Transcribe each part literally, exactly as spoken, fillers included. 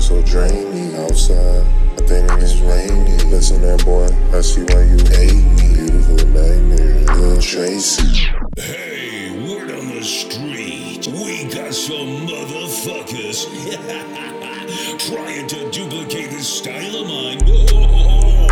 so draining outside. I think it's raining. Listen, that boy, I see why you hate me. Beautiful nightmare, Lil Tracy. Hey, word on the street. We got some motherfuckers trying to duplicate this style of mine. Whoa.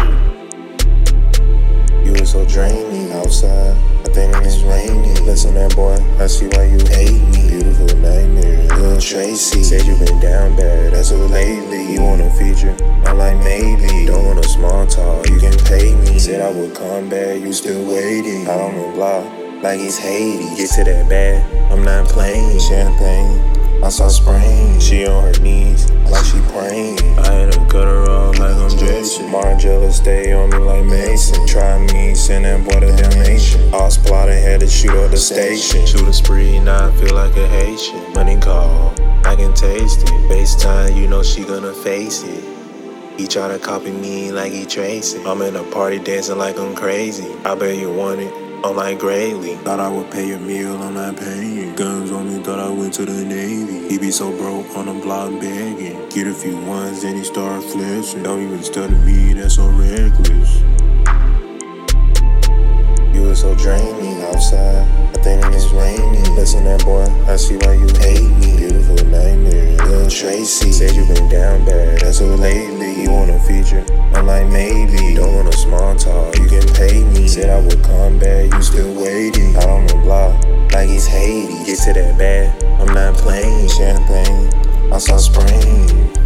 You were so draining outside. I think it's raining. Listen, that boy, I see why you hate me. Beautiful nightmare, Lil Tracy. Said you been down bad as of lately. You want a feature? I'm like maybe. Don't want a small talk, you can pay me. Said I would come back, you still waiting. I don't know block like it's Haiti. Get to that bad, I'm not playing. Champagne, I saw spring. She on her knees like she praying. I had to cut her off like I'm Jason. Margella stay on me like Mason. Try me, send that boy to damnation. All plotting, had to shoot up the station. Shoot a spree, now I feel like a Haitian. Money call, I can taste it. FaceTime, you know she gonna face it. He try to copy me like he tracing. I'm in a party dancing like I'm crazy. I bet you want it, I'm like Gravely. Thought I would pay your meal, I'm not paying. Guns on me, thought I went to the Navy. He be so broke on the block begging. Get a few ones, then he start flexing. Don't even study me, that's so reckless. You were so draining outside. I think it's raining. Listen, that boy, I see why you hate me. Beautiful nightmare, Lil Tracy. Said you been down bad as of lately. You want a feature? I'm like maybe. Don't want a small talk, you can pay me. Said I would come back, you still waiting. Out on the block like it's Haiti. Get to that bad, I'm not playing. Champagne, I saw spring.